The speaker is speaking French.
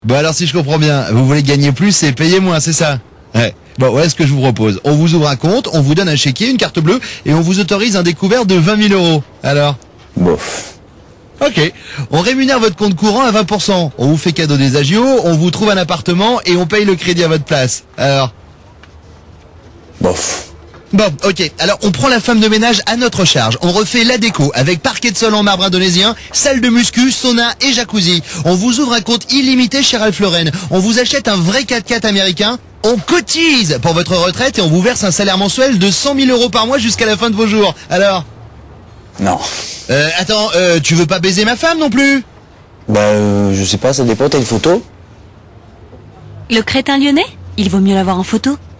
Bon alors si je comprends bien, vous voulez gagner plus et payer moins, c'est ça? Ouais. Bon, ouais, ce que je vous propose. On vous ouvre un compte, on vous donne un chéquier, une carte bleue, et on vous autorise un découvert de 20 000 euros. Alors? Bof. Ok. On rémunère votre compte courant à 20%. On vous fait cadeau des agios, on vous trouve un appartement et on paye le crédit à votre place. Alors? Bof. Bon, ok. Alors, on prend la femme de ménage à notre charge. On refait la déco avec parquet de sol en marbre indonésien, salle de muscu, sauna et jacuzzi. On vous ouvre un compte illimité chez Ralph Lauren. On vous achète un vrai 4x4 américain. On cotise pour votre retraite et on vous verse un salaire mensuel de 100 000 euros par mois jusqu'à la fin de vos jours. Alors? Non. Attends, tu veux pas baiser ma femme non plus? Je sais pas, ça dépend, t'as une photo? Le crétin lyonnais? Il vaut mieux l'avoir en photo.